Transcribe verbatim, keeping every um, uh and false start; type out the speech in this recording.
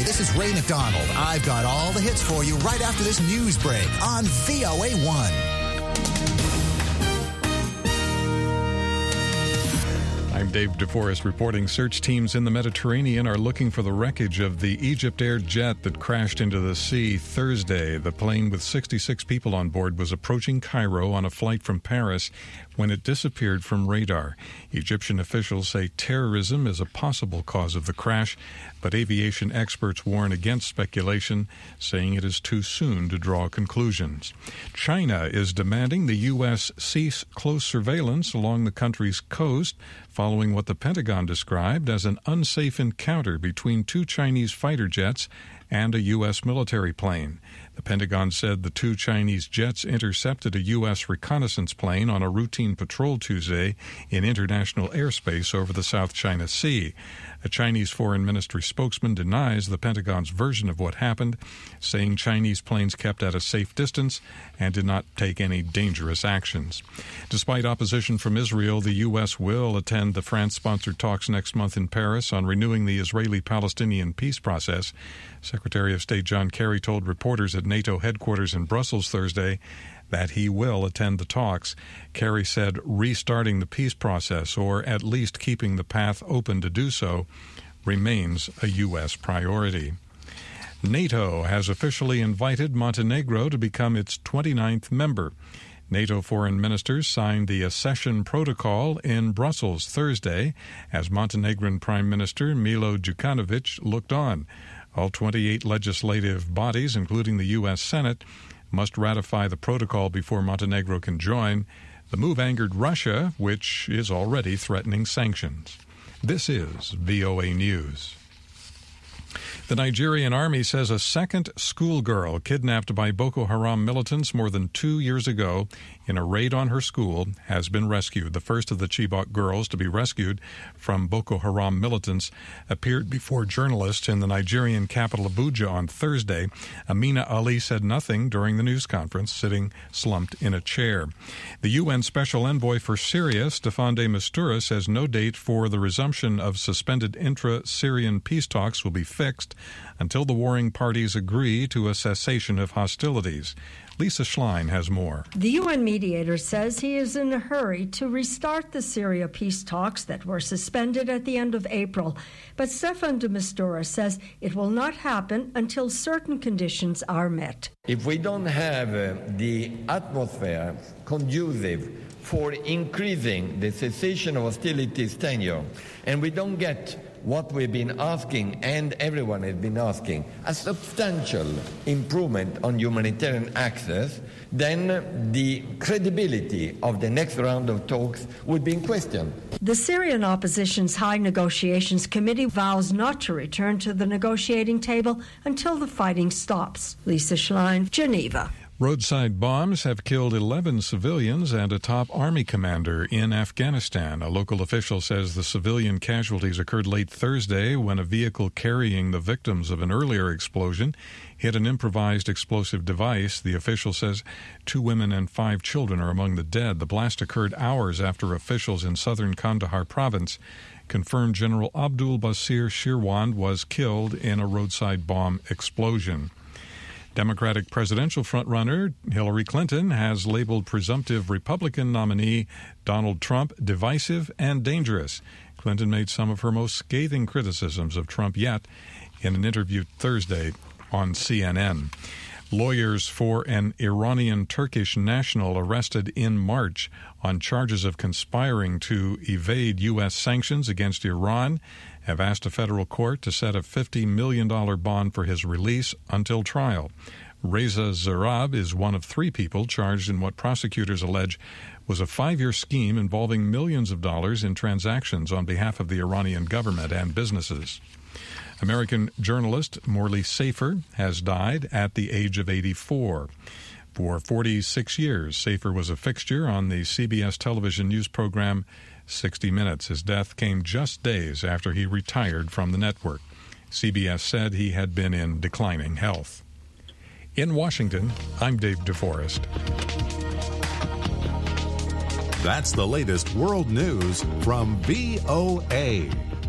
this is Ray McDonald. I've got all the hits for you right after this news break on V O A one. I'm Dave DeForest reporting search teams in the Mediterranean are looking for the wreckage of the EgyptAir jet that crashed into the sea Thursday. The plane with sixty-six people on board was approaching Cairo on a flight from Paris when it disappeared from radar. Egyptian officials say terrorism is a possible cause of the crash, but aviation experts warn against speculation, saying it is too soon to draw conclusions. China is demanding the U S cease close surveillance along the country's coast following what the Pentagon described as an unsafe encounter between two Chinese fighter jets and a U S military plane. The Pentagon said the two Chinese jets intercepted a U S reconnaissance plane on a routine patrol Tuesday in international airspace over the South China Sea. A Chinese Foreign Ministry spokesman denies the Pentagon's version of what happened, saying Chinese planes kept at a safe distance and did not take any dangerous actions. Despite opposition from Israel, the U S will attend the France-sponsored talks next month in Paris on renewing the Israeli-Palestinian peace process. Secretary of State John Kerry told reporters at NATO headquarters in Brussels Thursday that he will attend the talks. Kerry said restarting the peace process, or at least keeping the path open to do so, remains a U S priority. NATO has officially invited Montenegro to become its twenty-ninth member. NATO foreign ministers signed the accession protocol in Brussels Thursday as Montenegrin Prime Minister Milo Đukanović looked on. All twenty-eight legislative bodies, including the U S Senate, must ratify the protocol before Montenegro can join. The move angered Russia, which is already threatening sanctions. This is V O A News. The Nigerian army says a second schoolgirl kidnapped by Boko Haram militants more than two years ago in a raid on her school has been rescued. The first of the Chibok girls to be rescued from Boko Haram militants appeared before journalists in the Nigerian capital Abuja on Thursday. Amina Ali said nothing during the news conference, sitting slumped in a chair. The U N Special Envoy for Syria, Staffan de Mistura, says no date for the resumption of suspended intra-Syrian peace talks will be fixed until the warring parties agree to a cessation of hostilities. Lisa Schlein has more. The U N mediator says he is in a hurry to restart the Syria peace talks that were suspended at the end of April. But Staffan de Mistura says it will not happen until certain conditions are met. If we don't have uh, the atmosphere conducive for increasing the cessation of hostilities tenure, and we don't get what we've been asking and everyone has been asking, a substantial improvement on humanitarian access, then the credibility of the next round of talks would be in question. The Syrian opposition's High Negotiations Committee vows not to return to the negotiating table until the fighting stops. Lisa Schlein, Geneva. Roadside bombs have killed eleven civilians and a top army commander in Afghanistan. A local official says the civilian casualties occurred late Thursday when a vehicle carrying the victims of an earlier explosion hit an improvised explosive device. The official says two women and five children are among the dead. The blast occurred hours after officials in southern Kandahar province confirmed General Abdul Basir Shirwand was killed in a roadside bomb explosion. Democratic presidential frontrunner Hillary Clinton has labeled presumptive Republican nominee Donald Trump divisive and dangerous. Clinton made some of her most scathing criticisms of Trump yet in an interview Thursday on C N N. Lawyers for an Iranian-Turkish national arrested in March on charges of conspiring to evade U S sanctions against Iran have asked a federal court to set a fifty million dollars bond for his release until trial. Reza Zarrab is one of three people charged in what prosecutors allege was a five-year scheme involving millions of dollars in transactions on behalf of the Iranian government and businesses. American journalist Morley Safer has died at the age of eighty-four. For forty-six years, Safer was a fixture on the C B S television news program sixty minutes. His death came just days after he retired from the network. C B S said he had been in declining health. In Washington, I'm Dave DeForest. That's the latest world news from V O A.